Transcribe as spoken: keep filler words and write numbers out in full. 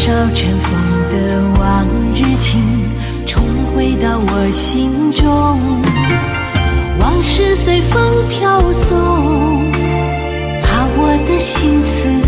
少尘封的往日情，重回到我心中。往事随风飘送，把我的心思